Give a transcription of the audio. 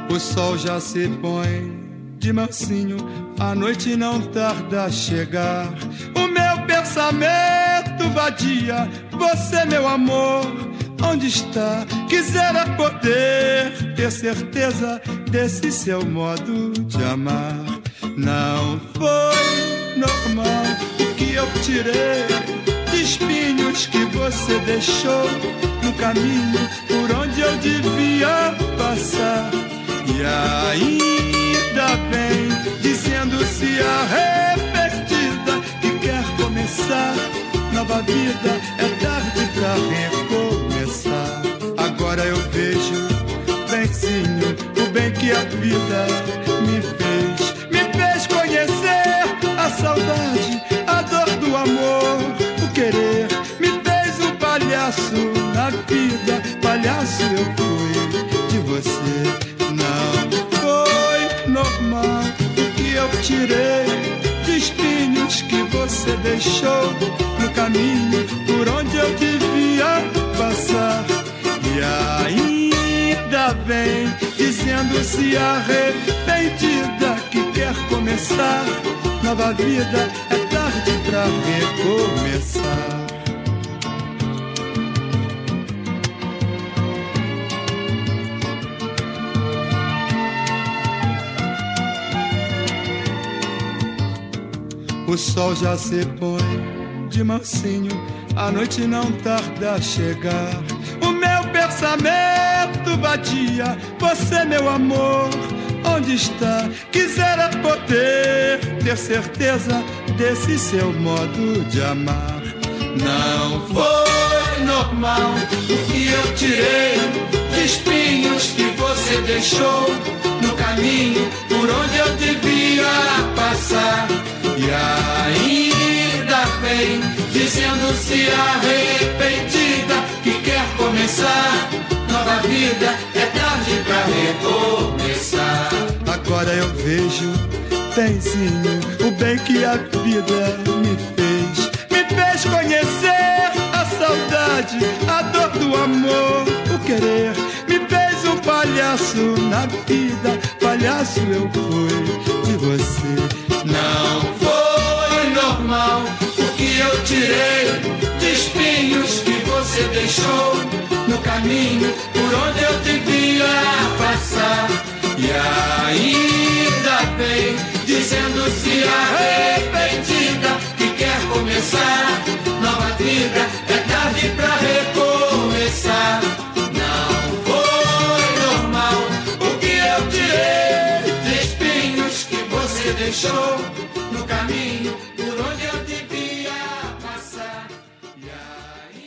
O sol já se põe de mansinho, a noite não tarda a chegar. O meu pensamento vadia, você, meu amor, onde está? Quisera poder ter certeza desse seu modo de amar. Não foi normal o que eu tirei de espinhos que você deixou no caminho por onde eu devia passar. E ainda vem dizendo-se arrependida que quer começar nova vida, é tarde pra recomeçar. Agora eu vejo benzinho o bem que a vida me fez conhecer a saudade, a dor do amor, o querer. Me fez um palhaço na vida, palhaço eu fui de você. Não foi normal o que eu tirei de espinhos que você deixou no caminho por onde eu devia passar. E ainda vem dizendo-se arrependida que quer começar nova vida, é tarde pra recomeçar. O sol já se põe de mansinho, a noite não tarda a chegar. O meu pensamento vadia, você, meu amor, onde está? Quisera poder ter certeza desse seu modo de amar. Não foi normal o que eu tirei de espinhos que você deixou no caminho por onde eu devia passar. E ainda vem dizendo-se arrependida que quer começar nova vida, é tarde pra recomeçar. Agora eu vejo, benzinho, o bem que a vida me fez conhecer a saudade, a dor do amor, o querer. Me fez um palhaço na vida, palhaço eu fui de você. Não foi normal o que eu tirei de espinhos que você deixou no caminho por onde eu devia passar. E ainda vem dizendo-se arrependida que quer começar nova vida, é tarde pra recomeçar. Não foi normal o que eu tirei de espinhos que você deixou no caminho por onde